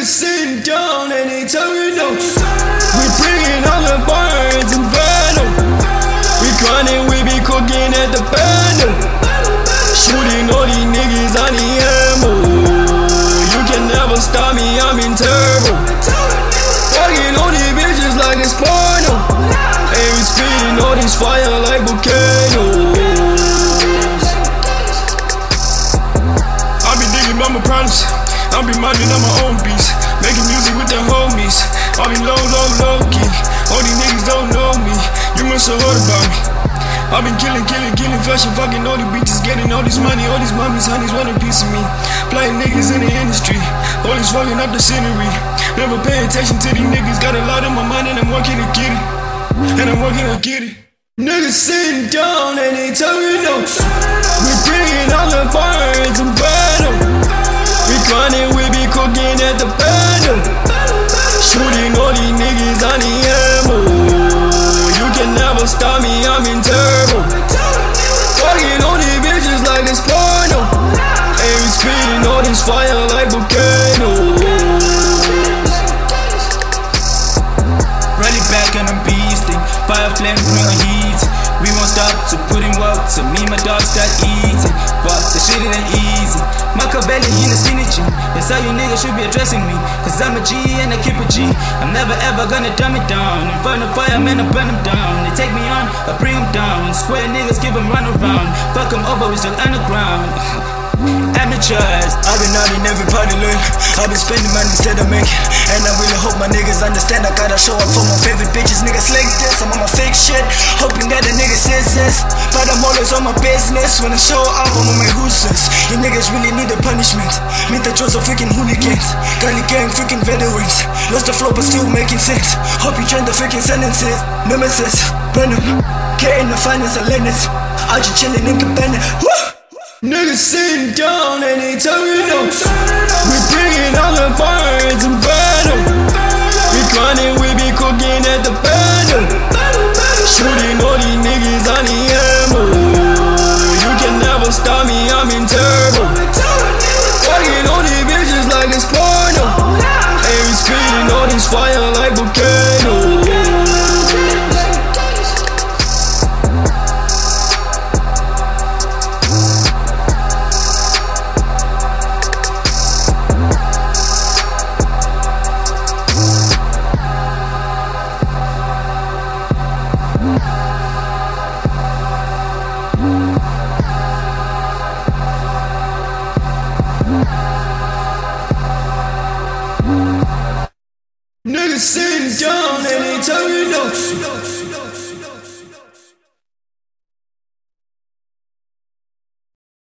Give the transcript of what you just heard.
Niggas sitting down and they telling notes. We bringing all the birds and venom. We grinding, we be cooking at the bando. Shooting all these niggas on the ammo. You can never stop me, I'm in turbo. Fucking all these bitches like it's porno. And we spitting all this fire like volcanoes. I be digging by my problems. I be minding on my own beats, making music with the homies. I be low key. All these niggas don't know me. You must have heard about me. I been killing fashion, fucking all these bitches, getting all this money. All these mommies, honeys want a piece of me. Playing niggas in the industry, always fucking up the scenery. Never pay attention to these niggas. Got a lot on my mind and I'm working to get it. Niggas sitting down and they telling notes. We bringing all the birds and battle. We grinding, we be cooking at the bando. Shooting all these niggas on the ammo. You can never stop me, I'm in turbo. Fucking all these bitches like it's porno. And we spitting all this fire like volcanoes. Rally back and I'm beasting. Fire flame, bring on heat. We won't stop to put in work. So me and my dog start eating. But the shit it ain't easy. Machiavelli in the skinny jean. That's how you niggas should be addressing me. Cause I'm a G and I keep a G. I'm never ever gonna dumb it down. In front of fire, man, I burn them down. They take me on, I bring them down. Square niggas give them run around. Fuck them over, we still underground. Amateurs, I've been out in every party lane. I've been spending money instead of making. And I really hope my niggas understand. I gotta show up for my favorite bitches. Niggas like this, I'm on my fake shit, hoping that the nigga says this. But I'm always on my business. When I show up, I'm on my hoosers. You niggas really need a punishment. Meet the Joseph freaking hooligans. Gully gang freaking veterans. Lost the flow but still making sense. Hope you train the freaking sentences. Nemesis, burn them. Getting the finance and lenders. Out you chilling in cabana. Niggas sitting down and they telling notes. We bringing all the birds and battle. We grinding, we be cooking at the bando. Shooting all these niggas on the ammo. You can never stop me, I'm in turbo. Fucking all these bitches like it's porno. And we spitting all this fire like volcanoes. Niggas sitting down and they telling notes.